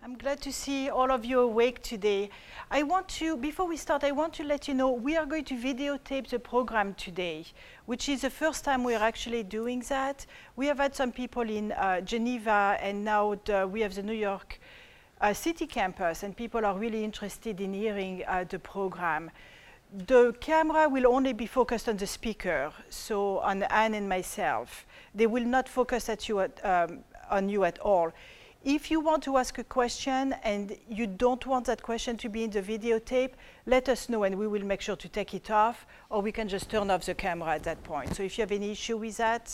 I'm glad to see all of you awake today. Before we start, I want to let you know we are going to videotape the program today, which is the first time we're actually doing that. We have had some people in Geneva, and now we have the New York City campus, and people are really interested in hearing the program. The camera will only be focused on the speaker, so on Anne and myself. They will not focus on you at all. If you want to ask a question and you don't want that question to be in the videotape, let us know and we will make sure to take it off, or we can just turn off the camera at that point. So if you have any issue with that,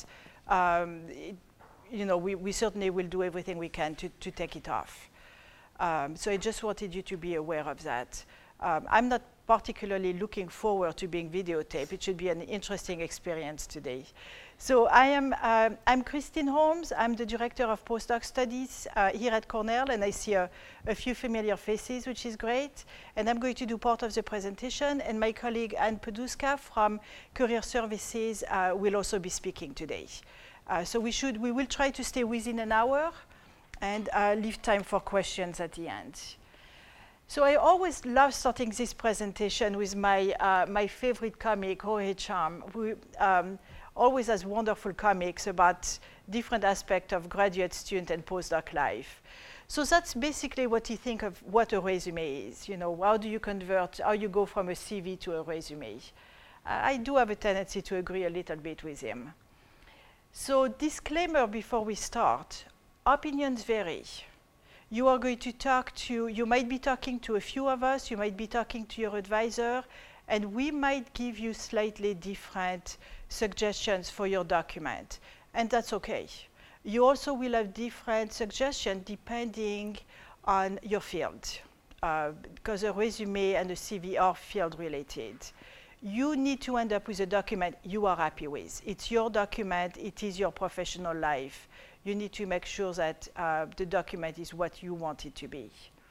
we certainly will do everything we can to take it off. So I just wanted you to be aware of that. I'm not particularly looking forward to being videotaped. It should be an interesting experience today. So I'm Christine Holmes. I'm the Director of Postdoc Studies here at Cornell, and I see a few familiar faces, which is great. And I'm going to do part of the presentation, and my colleague Anne Peduska from Career Services will also be speaking today. So we will try to stay within an hour and leave time for questions at the end. So I always love starting this presentation with my favorite comic, Jorge Cham, who always has wonderful comics about different aspects of graduate student and postdoc life. So that's basically what you think of what a resume is. How do you convert, how you go from a CV to a resume? I do have a tendency to agree a little bit with him. So disclaimer before we start, opinions vary. You might be talking to a few of us, you might be talking to your advisor, and we might give you slightly different suggestions for your document, and that's okay. You also will have different suggestions depending on your field, because a resume and a CV are field related. You need to end up with a document you are happy with. It's your document, it is your professional life. You need to make sure that the document is what you want it to be.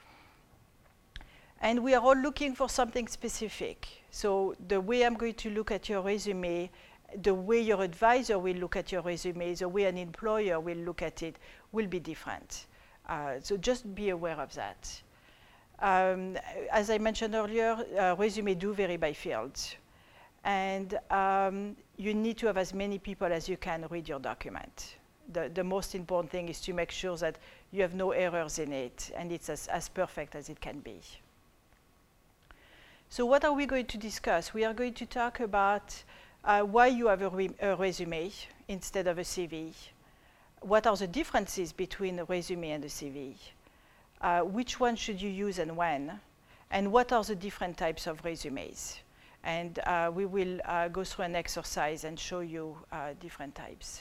And we are all looking for something specific. So the way I'm going to look at your resume, the way your advisor will look at your resume, the way an employer will look at it will be different. So just be aware of that. As I mentioned earlier, resumes do vary by field. And you need to have as many people as you can read your document. The most important thing is to make sure that you have no errors in it and it's as perfect as it can be. So what are we going to discuss? We are going to talk about why you have a resume instead of a CV. What are the differences between a resume and a CV? Which one should you use and when? And what are the different types of resumes? And we will go through an exercise and show you different types.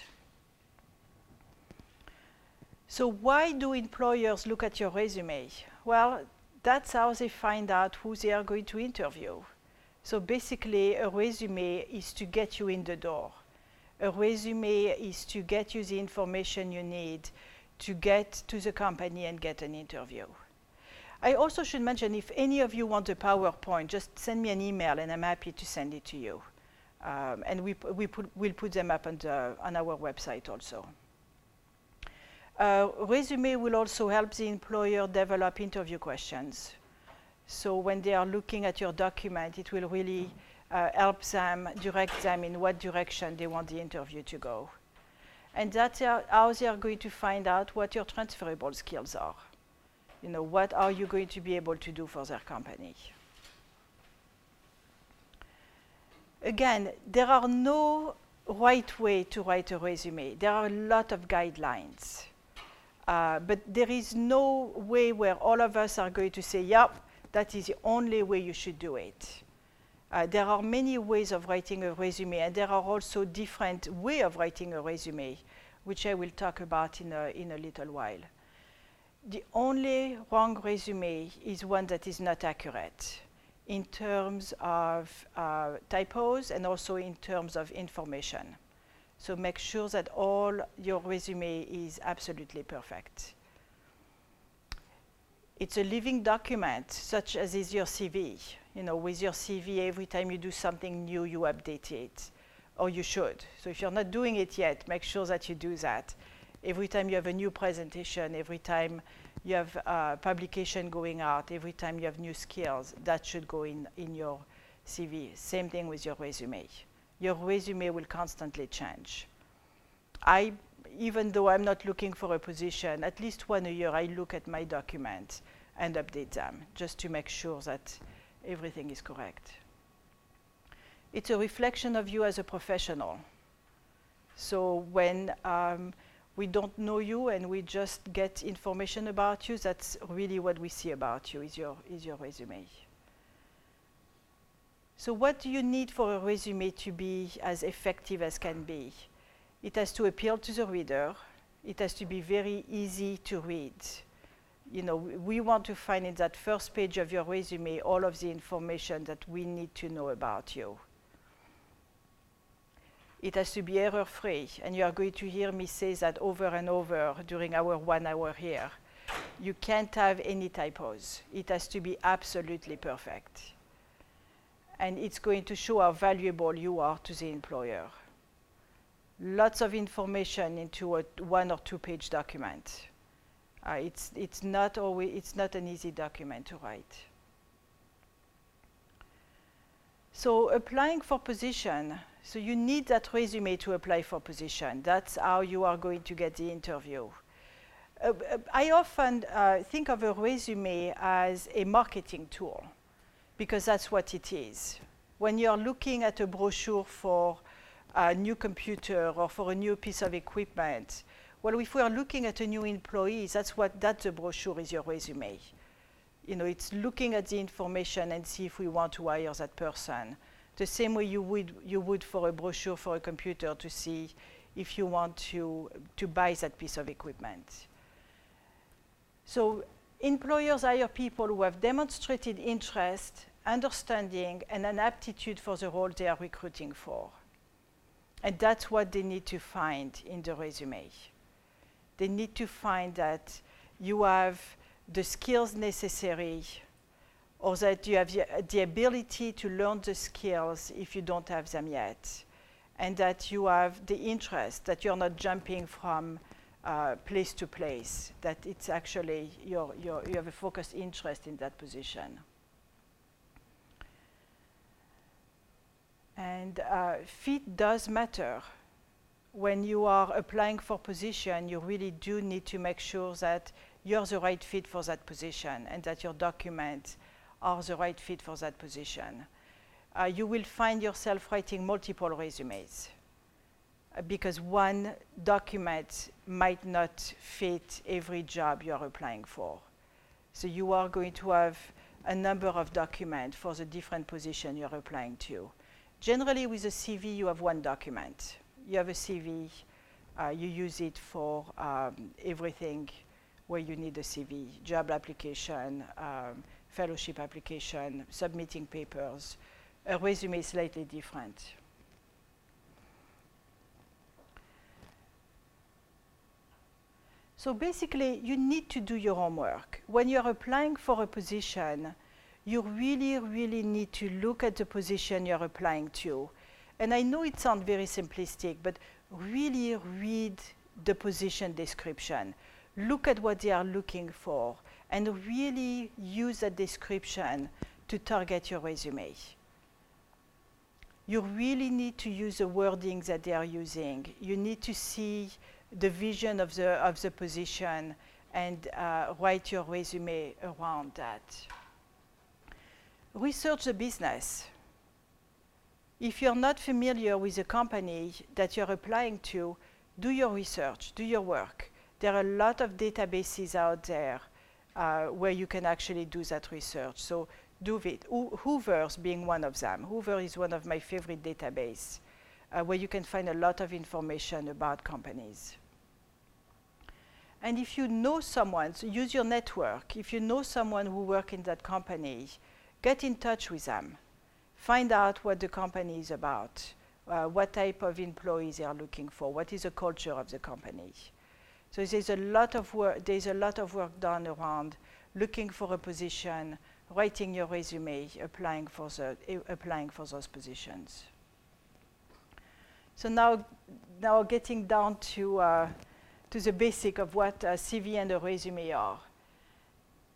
So why do employers look at your resume? Well, that's how they find out who they are going to interview. So basically, a resume is to get you in the door. A resume is to get you the information you need to get to the company and get an interview. I also should mention, if any of you want a PowerPoint, just send me an email and I'm happy to send it to you. And we'll put them up on our website also. Resume will also help the employer develop interview questions. So when they are looking at your document, it will really help them, direct them in what direction they want the interview to go. And that's how they are going to find out what your transferable skills are. What are you going to be able to do for their company? Again, there are no right way to write a resume. There are a lot of guidelines. But there is no way where all of us are going to say, yep, that is the only way you should do it. There are many ways of writing a resume, and there are also different ways of writing a resume, which I will talk about in a little while. The only wrong resume is one that is not accurate in terms of typos and also in terms of information. So make sure that all your resume is absolutely perfect. It's a living document, such as is your CV. With your CV, every time you do something new, you update it, or you should. So if you're not doing it yet, make sure that you do that. Every time you have a new presentation, every time you have publication going out, every time you have new skills, that should go in your CV. Same thing with your resume. Your resume will constantly change. Even though I'm not looking for a position, at least once a year I look at my documents and update them, just to make sure that everything is correct. It's a reflection of you as a professional. So when we don't know you and we just get information about you, that's really what we see about you, is your resume. So what do you need for a resume to be as effective as can be? It has to appeal to the reader. It has to be very easy to read. You know, we want to find in that first page of your resume all of the information that we need to know about you. It has to be error-free, and you are going to hear me say that over and over during our 1 hour here. You can't have any typos. It has to be absolutely perfect. And it's going to show how valuable you are to the employer. Lots of information into a 1 or 2 page document. It's not an easy document to write. So applying for position, so you need that resume to apply for position. That's how you are going to get the interview. I often think of a resume as a marketing tool, because that's what it is. When you're looking at a brochure for a new computer or for a new piece of equipment, well, if we are looking at a new employee, that's the brochure is your resume. You know, it's looking at the information and see if we want to hire that person. The same way you would for a brochure for a computer to see if you want to buy that piece of equipment. So employers hire people who have demonstrated interest, understanding, and an aptitude for the role they are recruiting for. And that's what they need to find in the resume. They need to find that you have the skills necessary, or that you have the ability to learn the skills if you don't have them yet, and that you have the interest, that you're not jumping from place to place, that it's actually you have a focused interest in that position. And fit does matter. When you are applying for position, you really do need to make sure that you're the right fit for that position and that your documents are the right fit for that position. You will find yourself writing multiple resumes because one document might not fit every job you are applying for. So you are going to have a number of documents for the different position you're applying to. Generally, with a CV, you have one document. You have a CV, you use it for everything where you need a CV, job application, fellowship application, submitting papers. A resume is slightly different. So basically, you need to do your homework. When you're applying for a position, you really, really need to look at the position you're applying to. And I know it sounds very simplistic, but really read the position description. Look at what they are looking for, and really use that description to target your resume. You really need to use the wording that they are using. You need to see the vision of the position and write your resume around that. Research the business. If you're not familiar with the company that you're applying to, do your research, do your work. There are a lot of databases out there where you can actually do that research. So do it. Hoover's being one of them. Hoover is one of my favorite databases where you can find a lot of information about companies. And if you know someone, so use your network. If you know someone who works in that company, get in touch with them. Find out what the company is about, what type of employees they are looking for, what is the culture of the company. So there's a lot of work done around looking for a position, writing your resume, applying for those positions. So now getting down to the basic of what a CV and a resume are.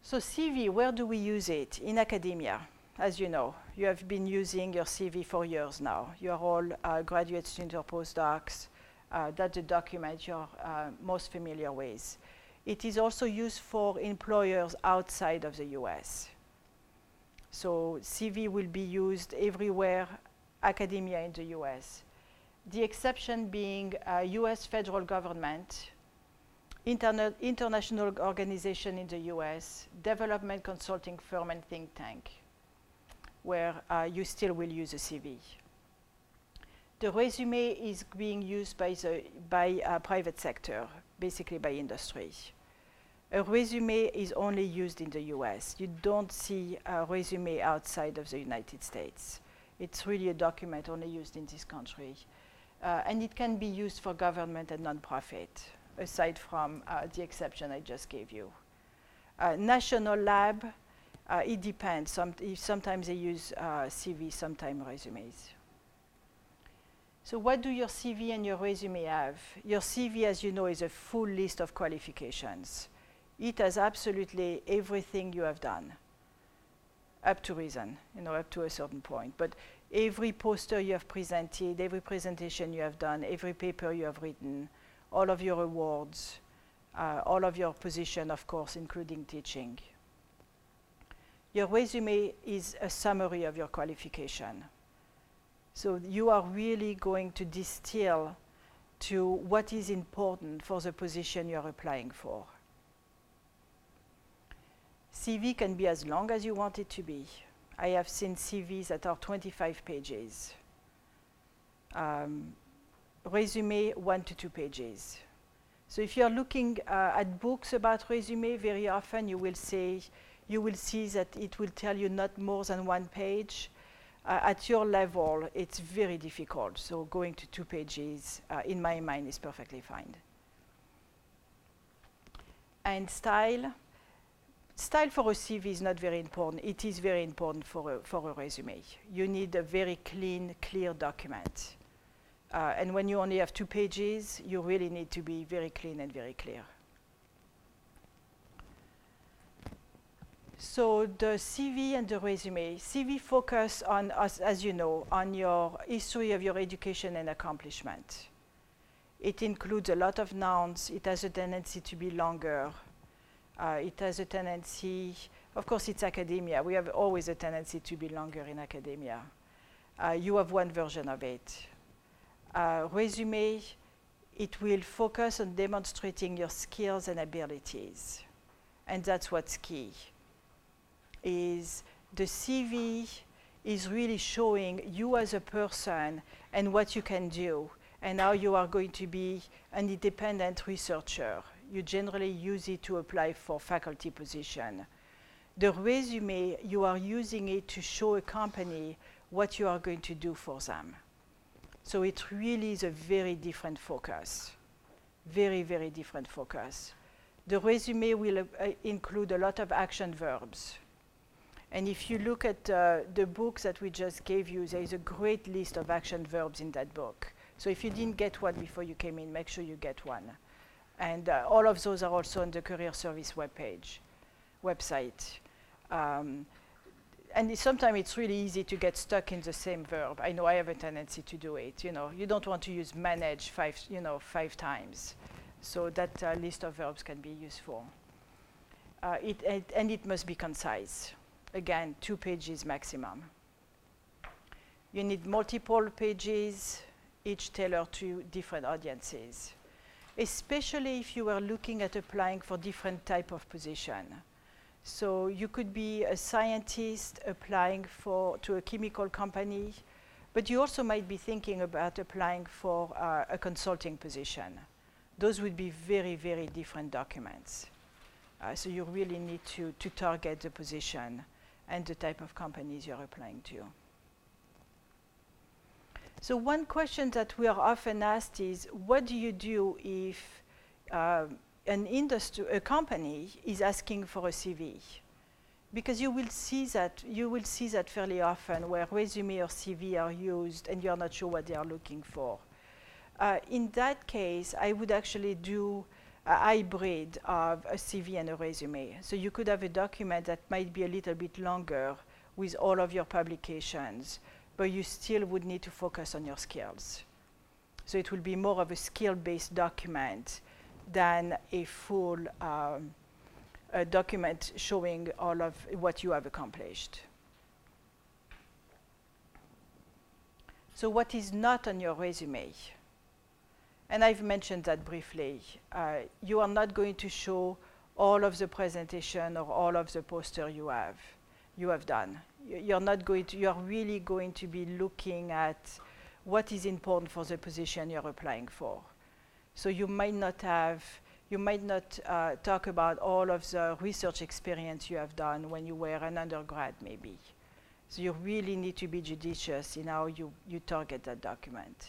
So CV, where do we use it? In academia, as you know. You have been using your CV for years now. You're all graduate students or postdocs. That's the document you're most familiar with. It is also used for employers outside of the US. So CV will be used everywhere, academia in the US. The exception being US federal government, international organization in the US, development consulting firm and think tank, where you still will use a CV. The resume is being used by private sector, basically by industry. A resume is only used in the US. You don't see a resume outside of the United States. It's really a document only used in this country. And it can be used for government and nonprofit, aside from the exception I just gave you. National lab, it depends. Sometimes they use CV, sometimes resumes. So what do your CV and your resume have? Your CV, as you know, is a full list of qualifications. It has absolutely everything you have done, up to reason, up to a certain point. But every poster you have presented, every presentation you have done, every paper you have written, all of your awards, all of your position, of course, including teaching. Your resume is a summary of your qualification. So you are really going to distill to what is important for the position you're applying for. CV can be as long as you want it to be. I have seen CVs that are 25 pages. Resume, 1 to 2 pages. So if you're looking at books about resume, very often you will see that it will tell you not more than 1 page. At your level, it's very difficult. So going to 2 pages, in my mind, is perfectly fine. And style. Style for a CV is not very important. It is very important for a resume. You need a very clean, clear document. And when you only have 2 pages, you really need to be very clean and very clear. So the CV and the resume. CV focus on, as you know, on your history of your education and accomplishment. It includes a lot of nouns. It has a tendency to be longer. It has a tendency, of course it's academia. We have always a tendency to be longer in academia. You have one version of it. Resume, it will focus on demonstrating your skills and abilities. And that's what's key. Is the CV is really showing you as a person and what you can do and how you are going to be an independent researcher. You generally use it to apply for faculty position. The resume, you are using it to show a company what you are going to do for them. So it really is a very different focus. Very, very different focus. The resume will include a lot of action verbs. And if you look at the books that we just gave you, there is a great list of action verbs in that book. So if you didn't get one before you came in, make sure you get one. And all of those are also on the Career Service website. And sometimes it's really easy to get stuck in the same verb. I know I have a tendency to do it. You don't want to use manage 5 times. So that list of verbs can be useful. And it must be concise. Again, 2 pages maximum. You need multiple pages, each tailored to different audiences, especially if you are looking at applying for different type of position. So you could be a scientist applying to a chemical company, but you also might be thinking about applying for a consulting position. Those would be very, very different documents. So you really need to target the position and the type of companies you're applying to. So one question that we are often asked is, what do you do if a company is asking for a CV? Because you will see that fairly often where resume or CV are used and you're not sure what they are looking for. In that case, I would actually do a hybrid of a CV and a resume. So you could have a document that might be a little bit longer with all of your publications, but you still would need to focus on your skills. So it will be more of a skill-based document than a full a document showing all of what you have accomplished. So what is not on your resume? And I've mentioned that briefly. You are not going to show all of the presentation or all of the poster you have done. You're not going to, you're really going to be looking at what is important for the position you're applying for. So you might not talk about all of the research experience you have done when you were an undergrad maybe. So you really need to be judicious in how you target that document.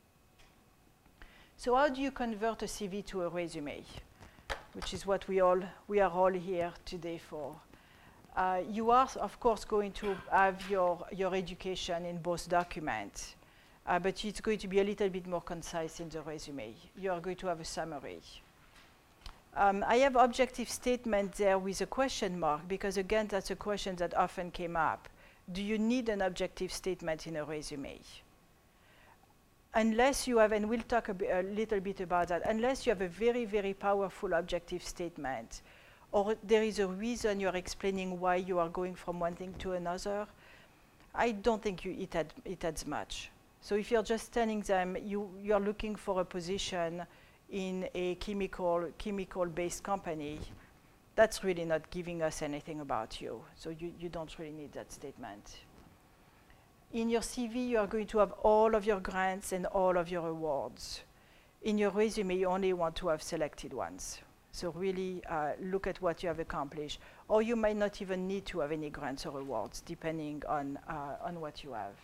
So how do you convert a CV to a resume, which is what we are all here today for? You are, of course, going to have your education in both documents, but it's going to be a little bit more concise in the resume. You are going to have a summary. I have objective statement there with a question mark, because again, that's a question that often came up. Do you need an objective statement in a resume? Unless you have, and we'll talk a little bit about that, unless you have a very, very powerful objective statement, or there is a reason you're explaining why you are going from one thing to another, I don't think it adds much. So if you're just telling them you're looking for a position in a chemical-based company, that's really not giving us anything about you. So you don't really need that statement. In your CV, you are going to have all of your grants and all of your awards. In your resume, you only want to have selected ones. So really look at what you have accomplished. Or you might not even need to have any grants or awards, depending on what you have.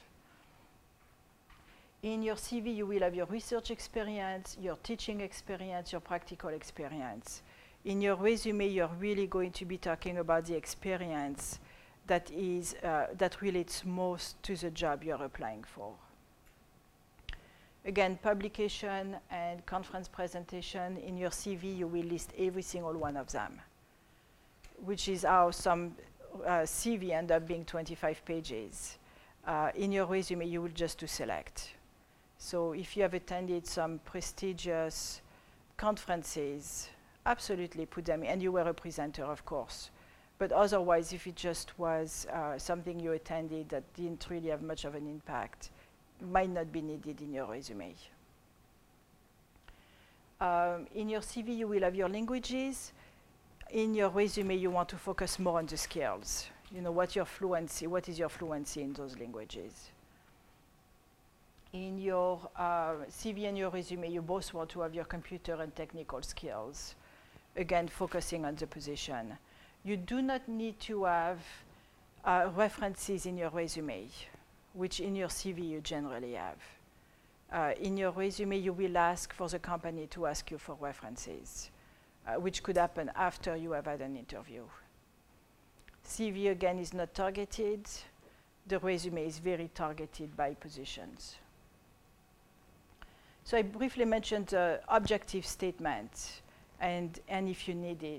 In your CV, you will have your research experience, your teaching experience, your practical experience. In your resume, you're really going to be talking about the experience that relates most to the job you're applying for. Again, publication and conference presentation. In your CV, you will list every single one of them, which is how some CV end up being 25 pages. In your resume, you will just do select. So if you have attended some prestigious conferences, absolutely put them in. And you were a presenter, of course. But otherwise, if it just was something you attended that didn't really have much of an impact, might not be needed in your resume. In your CV, you will have your languages. In your resume, you want to focus more on the skills. You know, what is your fluency in those languages? In your CV and your resume, you both want to have your computer and technical skills. Again, focusing on the position. You do not need to have references in your resume, which in your CV you generally have. In your resume, you will ask for the company to ask you for references, which could happen after you have had an interview. CV, again, is not targeted. The resume is very targeted by positions. So I briefly mentioned the objective statement, and if you need it.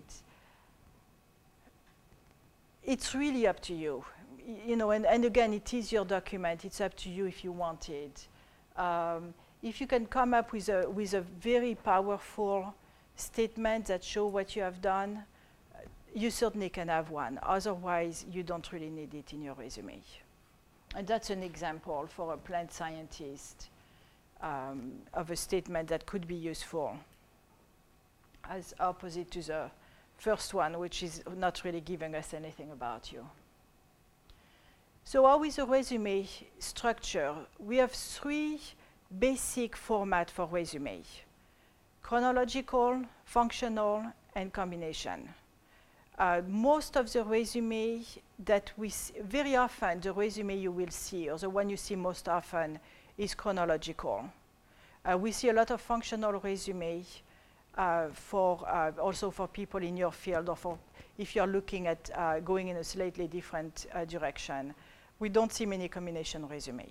It's really up to you. You know, and again, it is your document. It's up to you if you want it. If you can come up with a very powerful statement that show what you have done, you certainly can have one. Otherwise, you don't really need it in your resume. And that's an example for a plant scientist of a statement that could be useful, as opposite to the first one, which is not really giving us anything about you. So how is a resume structure? We have three basic formats for resume: chronological, functional, and combination. Most of the resume that we very often, the resume you will see, or the one you see most often, is chronological. We see a lot of functional resume also for people in your field, or for if you're looking at going in a slightly different direction. We don't see many combination resume.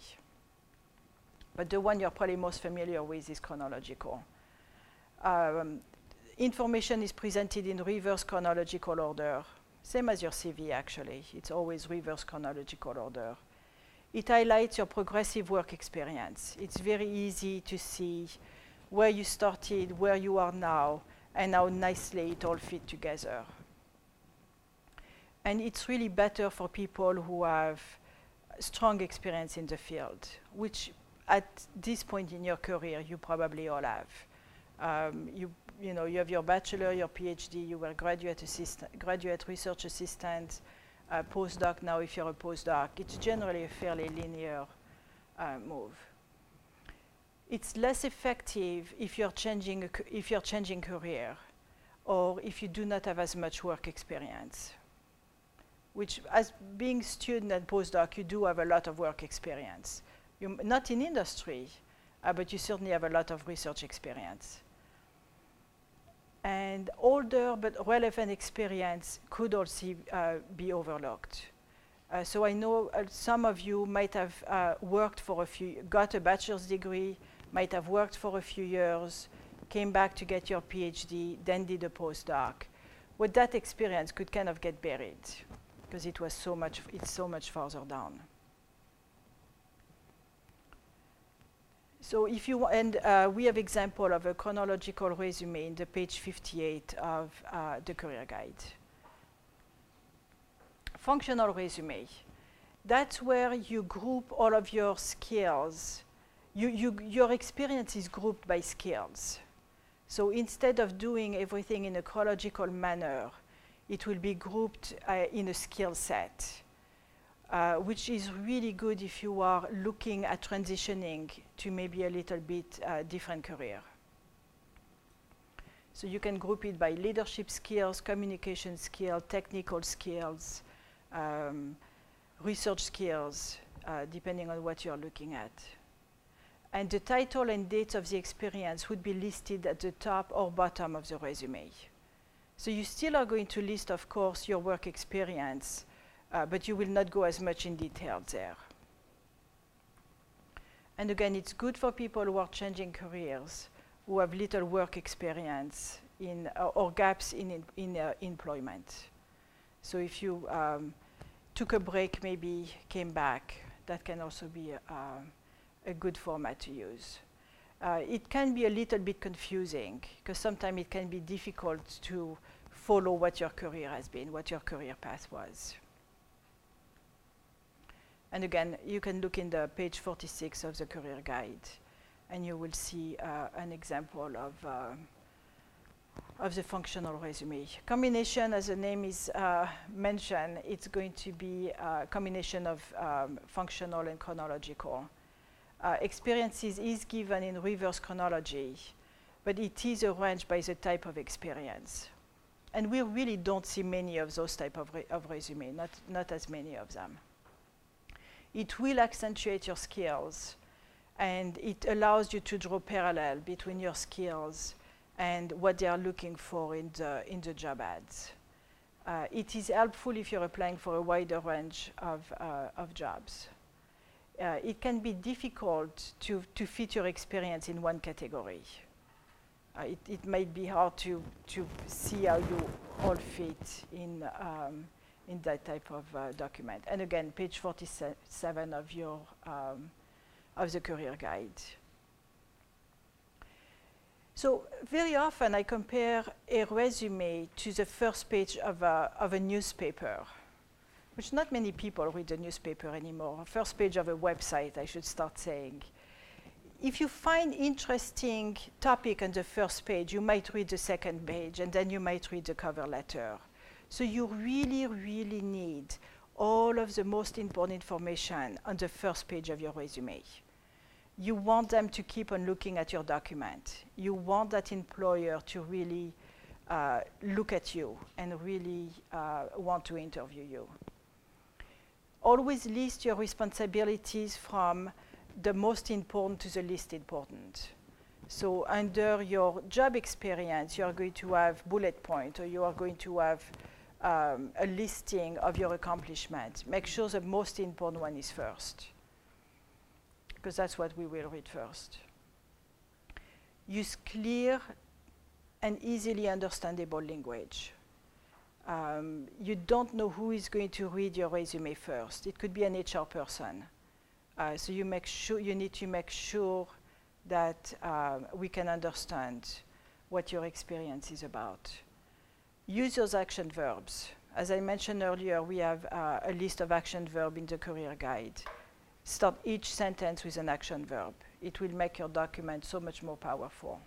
But the one you're probably most familiar with is chronological. information is presented in reverse chronological order, same as your CV actually. It's always reverse chronological order. It highlights your progressive work experience. It's very easy to see where you started, where you are now, and how nicely it all fit together. And it's really better for people who have strong experience in the field, which at this point in your career, you probably all have. You have your bachelor, your PhD, you were graduate research assistant, postdoc now if you're a postdoc. It's generally a fairly linear move. It's less effective if you're changing career, or if you do not have as much work experience. Which, as being student and postdoc, you do have a lot of work experience. Not in industry, but you certainly have a lot of research experience. And older but relevant experience could also be overlooked. So I know some of you might have worked for got a bachelor's degree, might have worked for a few years, came back to get your PhD, then did a postdoc. Well, that experience could kind of get buried because it's so much farther down. So if you we have example of a chronological resume in the page 58 of the career guide. Functional resume. That's where you group all of your skills. Your experience is grouped by skills. So instead of doing everything in a chronological manner, it will be grouped in a skill set. Which is really good if you are looking at transitioning to maybe a little bit different career. So you can group it by leadership skills, communication skills, technical skills, research skills, depending on what you're looking at. And the title and dates of the experience would be listed at the top or bottom of the resume. So you still are going to list, of course, your work experience, but you will not go as much in detail there. And again, it's good for people who are changing careers, who have little work experience or gaps in employment. So if you took a break, maybe came back, that can also be a good format to use. It can be a little bit confusing, because sometimes it can be difficult to follow what your career has been, what your career path was. And again, you can look in the page 46 of the career guide, and you will see an example of the functional resume. Combination, as the name is mentioned, it's going to be a combination of functional and chronological. Experiences is given in reverse chronology, but it is arranged by the type of experience. And we really don't see many of those type of resume, not as many of them. It will accentuate your skills, and it allows you to draw parallel between your skills and what they are looking for in the job ads. It is helpful if you're applying for a wider range of jobs. It can be difficult to fit your experience in one category. It might be hard to see how you all fit in that type of document. And again, page 47 of the career guide. So very often I compare a resume to the first page of a newspaper, which not many people read the newspaper anymore. First page of a website, I should start saying. If you find interesting topic on the first page, you might read the second page, and then you might read the cover letter. So you really, really need all of the most important information on the first page of your resume. You want them to keep on looking at your document. You want that employer to really look at you and really want to interview you. Always list your responsibilities from the most important to the least important. So under your job experience, you are going to have bullet points, or you are going to have a listing of your accomplishments. Make sure the most important one is first, because that's what we will read first. Use clear and easily understandable language. You don't know who is going to read your resume first. It could be an HR person. So you need to make sure that we can understand what your experience is about. Use those action verbs. As I mentioned earlier, we have a list of action verbs in the career guide. Start each sentence with an action verb. It will make your document so much more powerful.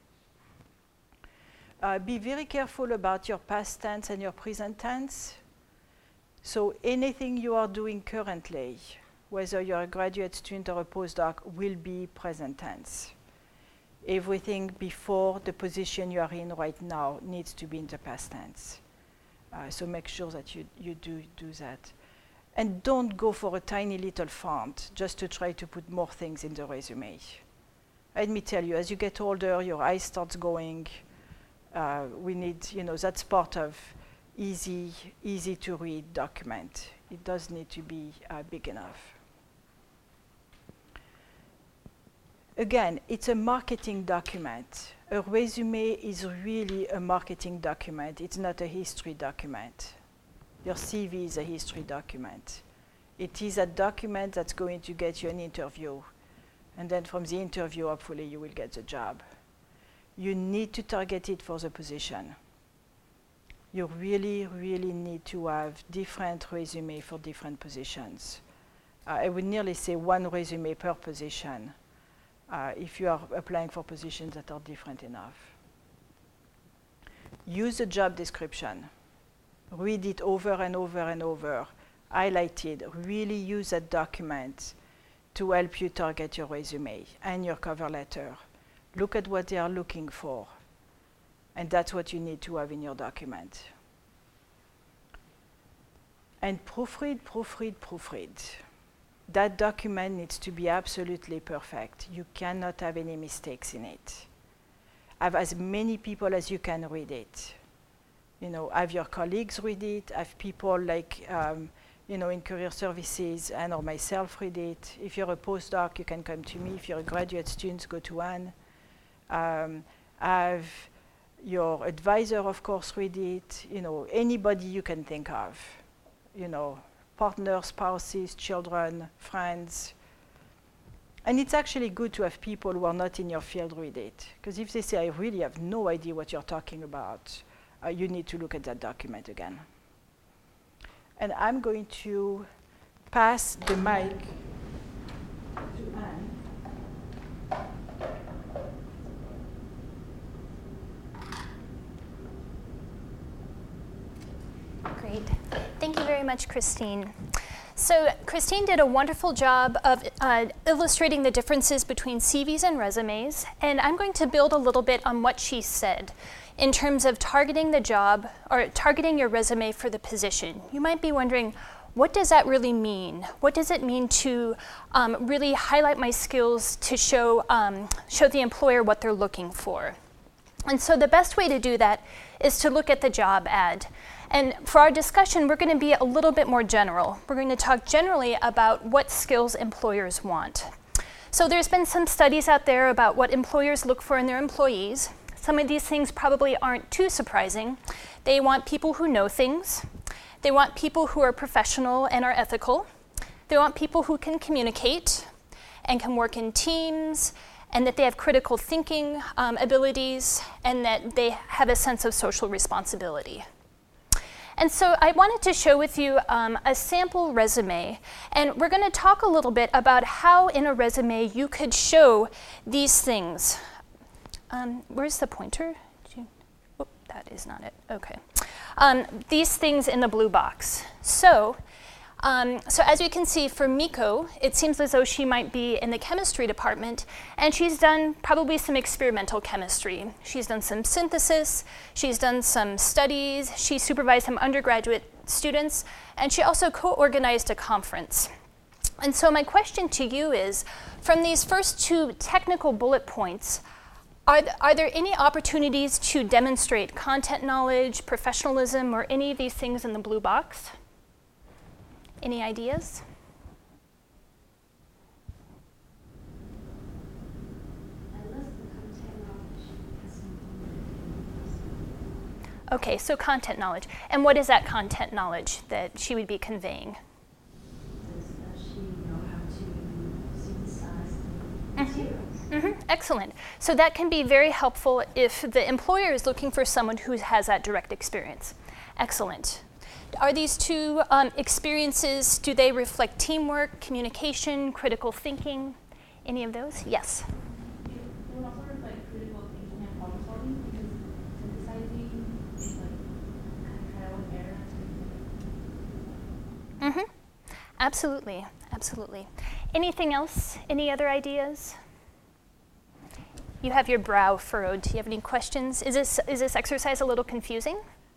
Be very careful about your past tense and your present tense. So anything you are doing currently, whether you're a graduate student or a postdoc, will be present tense. Everything before the position you are in right now needs to be in the past tense. So make sure that you do that. And don't go for a tiny little font just to try to put more things in the resume. Let me tell you, as you get older, your eyes starts going. We need, that's part of easy to read document. It does need to be big enough. Again, it's a marketing document. A resume is really a marketing document. It's not a history document. Your CV is a history document. It is a document that's going to get you an interview. And then from the interview, hopefully, you will get the job. You need to target it for the position. You really, really need to have different resume for different positions. I would nearly say one resume per position if you are applying for positions that are different enough. Use the job description. Read it over and over and over. Highlight it. Really use that document to help you target your resume and your cover letter. Look at what they are looking for. And that's what you need to have in your document. And proofread, proofread, proofread. That document needs to be absolutely perfect. You cannot have any mistakes in it. Have as many people as you can read it. Have your colleagues read it. Have people like, in career services and or myself read it. If you're a postdoc, you can come to me. If you're a graduate student, go to Anne. Have your advisor, of course, read it. Anybody you can think of. Partners, spouses, children, friends. And it's actually good to have people who are not in your field read it. Because if they say, I really have no idea what you're talking about, you need to look at that document again. And I'm going to pass the mic to Anne. Great. Thank you very much, Christine. So Christine did a wonderful job of illustrating the differences between CVs and resumes, and I'm going to build a little bit on what she said in terms of targeting the job or targeting your resume for the position. You might be wondering, what does that really mean? What does it mean to really highlight my skills to show the employer what they're looking for? And so the best way to do that is to look at the job ad. And for our discussion, we're going to be a little bit more general. We're going to talk generally about what skills employers want. So there's been some studies out there about what employers look for in their employees. Some of these things probably aren't too surprising. They want people who know things. They want people who are professional and are ethical. They want people who can communicate and can work in teams, and that they have critical thinking abilities, and that they have a sense of social responsibility. And so I wanted to share with you a sample resume, and we're going to talk a little bit about how in a resume you could show these things. Where's the pointer? Oh, that is not it. Okay. These things in the blue box. So as you can see, for Miko, it seems as though she might be in the chemistry department, and she's done probably some experimental chemistry. She's done some synthesis, she's done some studies, she supervised some undergraduate students, and she also co-organized a conference. And so my question to you is, from these first two technical bullet points, are there any opportunities to demonstrate content knowledge, professionalism, or any of these things in the blue box? Any ideas? Okay, so content knowledge. And what is that content knowledge that she would be conveying? Does she know how to synthesize the materials? Excellent. So that can be very helpful if the employer is looking for someone who has that direct experience. Excellent. Are these two experiences, do they reflect teamwork, communication, critical thinking? Any of those? Yes. It would also reflect critical thinking and problem solving because synthesizing is like kind of trial and error. Absolutely, absolutely. Anything else? Any other ideas? You have your brow furrowed. Do you have any questions? Is this exercise a little confusing?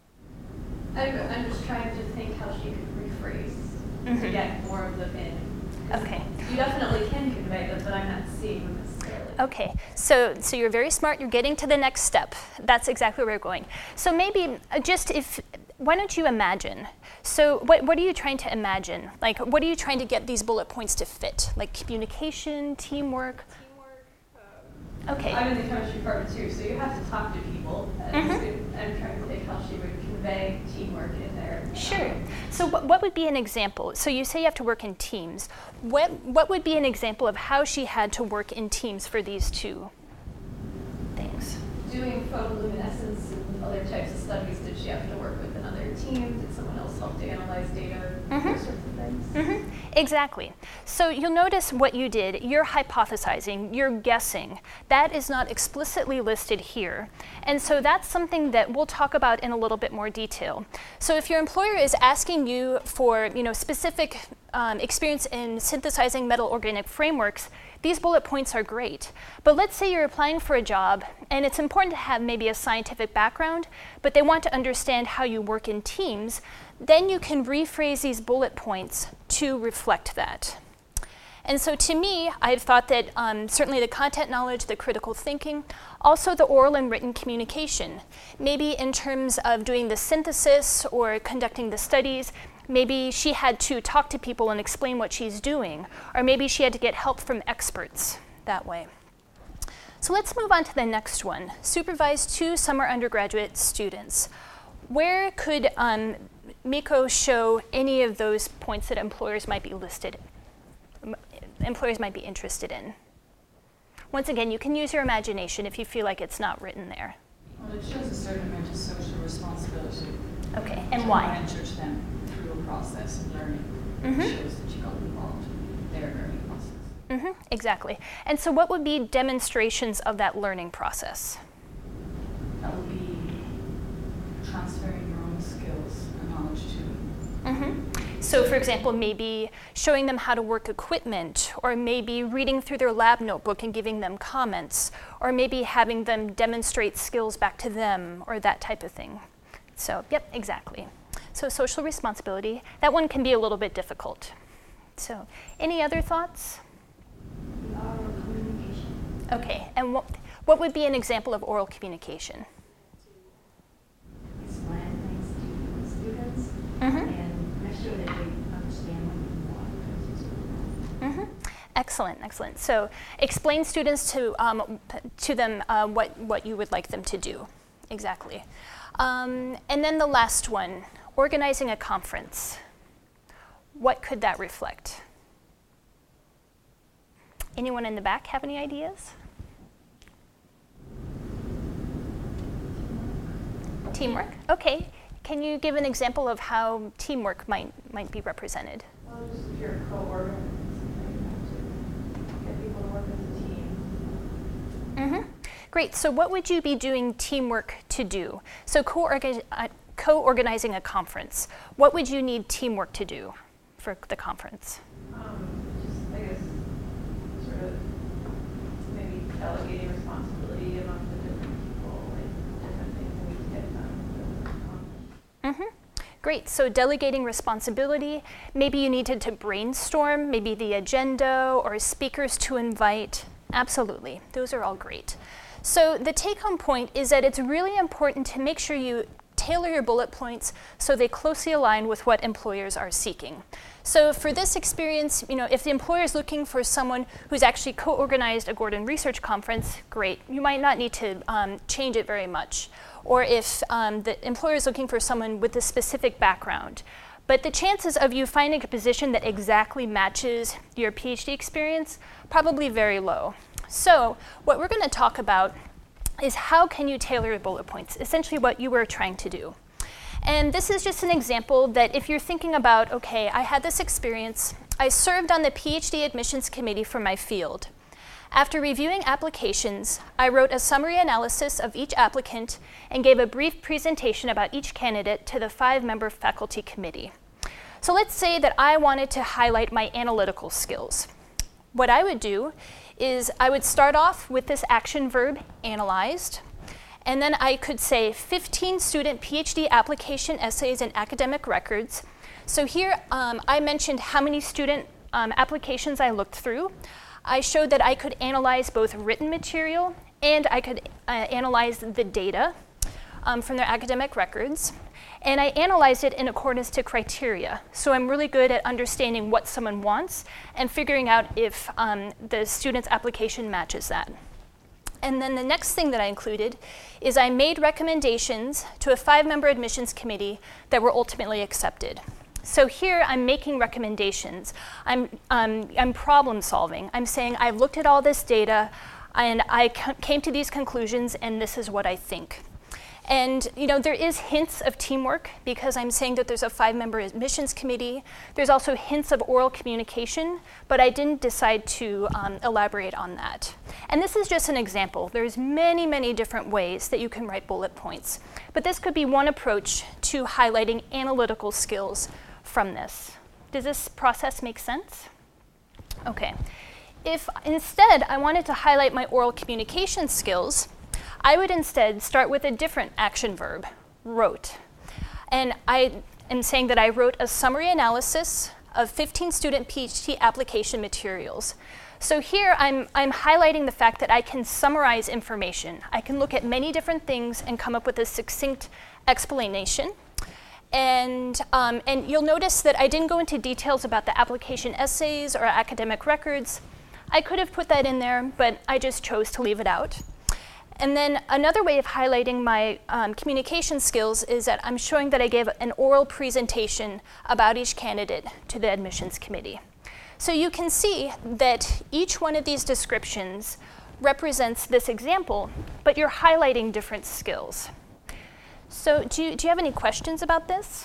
I'm just trying to think how she could rephrase to get more of the in. Okay. You definitely can convey them, but I'm not seeing them necessarily. Okay, so you're very smart. You're getting to the next step. That's exactly where we're going. So maybe why don't you imagine? So what are you trying to imagine? Like, what are you trying to get these bullet points to fit? Like communication, teamwork? Okay. I'm in the chemistry department too, so you have to talk to people. I'm trying to think how she would convey teamwork in there. Sure. So what would be an example? So you say you have to work in teams. What would be an example of how she had to work in teams for these two things? Doing photoluminescence and other types of studies, did she have to work with another team? Did someone else help to analyze data? Those sorts of things. Exactly. So you'll notice what you did. You're hypothesizing, you're guessing. That is not explicitly listed here. And so that's something that we'll talk about in a little bit more detail. So if your employer is asking you for specific experience in synthesizing metal organic frameworks, these bullet points are great. But let's say you're applying for a job and it's important to have maybe a scientific background, but they want to understand how you work in teams, then you can rephrase these bullet points to reflect that. And so to me, I've thought that certainly the content knowledge, the critical thinking, also the oral and written communication. Maybe in terms of doing the synthesis or conducting the studies, maybe she had to talk to people and explain what she's doing, or maybe she had to get help from experts that way. So let's move on to the next one. Supervise 2 summer undergraduate students. Where could Miko show any of those points that employers might be interested in? Once again, you can use your imagination if you feel like it's not written there. Well, it shows a certain amount of social responsibility. Okay, and why? To mentor them through a process of learning. It shows that you got involved in their learning process. Exactly. And so what would be demonstrations of that learning process? That would be transferring your own skills and knowledge to them. So for example, maybe showing them how to work equipment, or maybe reading through their lab notebook and giving them comments, or maybe having them demonstrate skills back to them, or that type of thing. So, yep, exactly. So social responsibility, that one can be a little bit difficult. So, any other thoughts? Oral communication. Okay, and what would be an example of oral communication? Explain things to the students and make sure that they understand what you want. Excellent, excellent. So explain students to them what you would like them to do. Exactly. And then the last one, organizing a conference. What could that reflect? Anyone in the back have any ideas? Teamwork? Okay. Can you give an example of how teamwork might be represented? Well, just if you're co-organizing something, to get people to work as a team. Great. So what would you be doing teamwork to do? So co-organizing a conference. What would you need teamwork to do for the conference? Just, I guess, sort of maybe delegating responsibility among the different people, like different things that we can get done. Great. So delegating responsibility. Maybe you needed to brainstorm, maybe the agenda or speakers to invite. Absolutely. Those are all great. So the take-home point is that it's really important to make sure you tailor your bullet points so they closely align with what employers are seeking. So for this experience, if the employer is looking for someone who's actually co-organized a Gordon Research Conference, great. You might not need to change it very much. Or if the employer is looking for someone with a specific background. But the chances of you finding a position that exactly matches your PhD experience, probably very low. So what we're going to talk about is how can you tailor your bullet points, essentially what you were trying to do. And this is just an example that if you're thinking about, okay, I had this experience, I served on the PhD admissions committee for my field. After reviewing applications, I wrote a summary analysis of each applicant and gave a brief presentation about each candidate to the 5-member faculty committee. So let's say that I wanted to highlight my analytical skills. What I would do is I would start off with this action verb, analyzed, and then I could say 15 student PhD application essays and academic records. So here I mentioned how many student applications I looked through. I showed that I could analyze both written material and I could analyze the data from their academic records. And I analyzed it in accordance to criteria. So I'm really good at understanding what someone wants and figuring out if the student's application matches that. And then the next thing that I included is I made recommendations to a 5-member admissions committee that were ultimately accepted. So here I'm making recommendations. I'm problem solving. I'm saying I've looked at all this data and I came to these conclusions and this is what I think. And there is hints of teamwork because I'm saying that there's a 5-member admissions committee. There's also hints of oral communication, but I didn't decide to elaborate on that. And this is just an example. There's many, many different ways that you can write bullet points. But this could be one approach to highlighting analytical skills from this. Does this process make sense? Okay. If instead I wanted to highlight my oral communication skills, I would instead start with a different action verb, wrote. And I am saying that I wrote a summary analysis of 15 student PhD application materials. So here I'm highlighting the fact that I can summarize information. I can look at many different things and come up with a succinct explanation. And you'll notice that I didn't go into details about the application essays or academic records. I could have put that in there, but I just chose to leave it out. And then another way of highlighting my communication skills is that I'm showing that I gave an oral presentation about each candidate to the admissions committee. So you can see that each one of these descriptions represents this example, but you're highlighting different skills. So do you have any questions about this?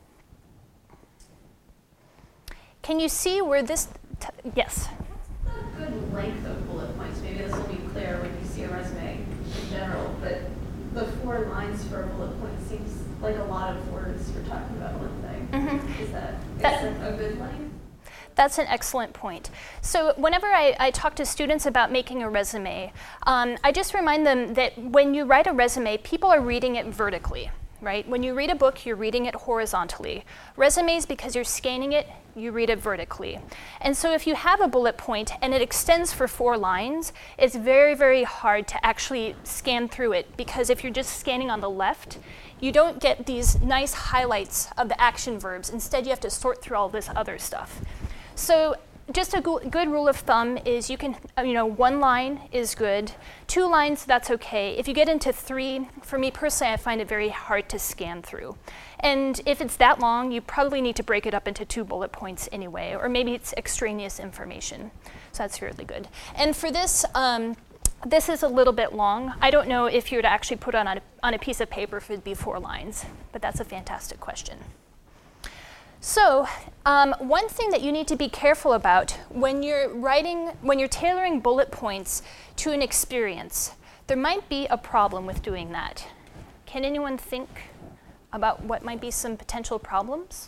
Can you see where this, yes? What's a good length of bullet points? Maybe this will be clear when you see a resume in general, but the 4 lines for a bullet point seems like a lot of words for talking about one thing. Mm-hmm. Is that a good length? That's an excellent point. So whenever I talk to students about making a resume, I just remind them that when you write a resume, people are reading it vertically, right? When you read a book, you're reading it horizontally. Resumes, because you're scanning it, you read it vertically. And so if you have a bullet point and it extends for 4 lines, it's very, very hard to actually scan through it, because if you're just scanning on the left, you don't get these nice highlights of the action verbs. Instead, you have to sort through all this other stuff. So just a good rule of thumb is you can, 1 line is good. 2 lines, that's okay. If you get into 3, for me personally, I find it very hard to scan through. And if it's that long, you probably need to break it up into 2 bullet points anyway, or maybe it's extraneous information. So that's really good. And for this, this is a little bit long. I don't know if you were to actually put it on a piece of paper if it'd be 4 lines, but that's a fantastic question. So one thing that you need to be careful about when you're tailoring bullet points to an experience, there might be a problem with doing that. Can anyone think about what might be some potential problems?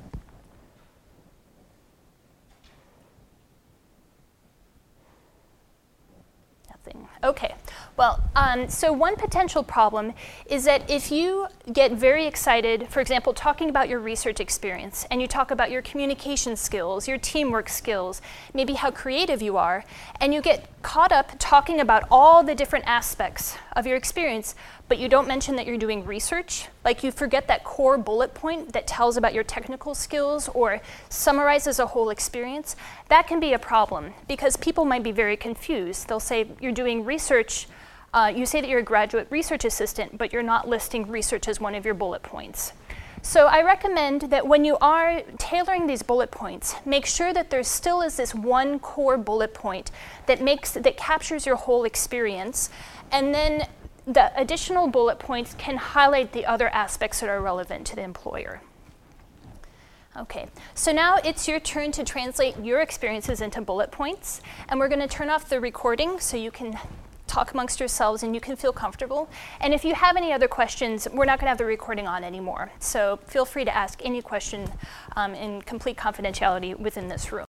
Nothing. Okay. Well, so one potential problem is that if you get very excited, for example, talking about your research experience, and you talk about your communication skills, your teamwork skills, maybe how creative you are, and you get caught up talking about all the different aspects of your experience, but you don't mention that you're doing research, like you forget that core bullet point that tells about your technical skills or summarizes a whole experience, that can be a problem because people might be very confused. They'll say you're doing research, you say that you're a graduate research assistant, but you're not listing research as one of your bullet points. So I recommend that when you are tailoring these bullet points, make sure that there still is this one core bullet point that captures your whole experience, and then the additional bullet points can highlight the other aspects that are relevant to the employer. Okay, so now it's your turn to translate your experiences into bullet points, and we're going to turn off the recording so you can talk amongst yourselves and you can feel comfortable. And if you have any other questions, we're not going to have the recording on anymore. So feel free to ask any question in complete confidentiality within this room.